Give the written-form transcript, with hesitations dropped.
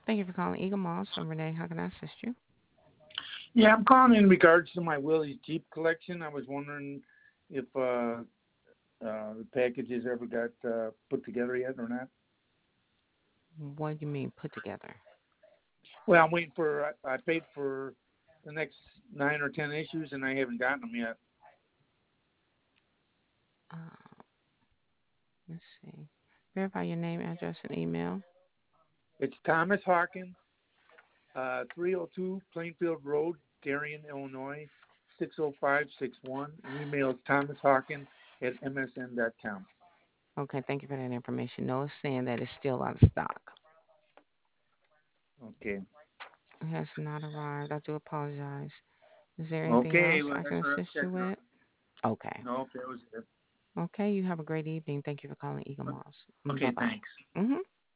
Thank you for calling Eagle Moss. I'm Renee. How can I assist you? Yeah, I'm calling in regards to my Willie's Jeep collection. I was wondering if the packages ever got put together yet or not. What do you mean put together? Well, I'm waiting for. I paid for the next 9 or 10 issues, and I haven't gotten them yet. Uh, let's see. Verify your name, address, and email. It's Thomas Hawkins, 302 Plainfield Road, Darien, Illinois, 60561. Email is thomashawkins@msn.com. Okay, thank you for that information. No, it's saying that it's still out of stock. Okay. It has not arrived. I do apologize. Is there anything Okay, else well, I that's can what I was assist you checking on. with? Okay. No, that was it. Okay, you have a great evening. Thank you for calling Eagle Moss. Bye Okay, bye. thanks. Mm-hmm.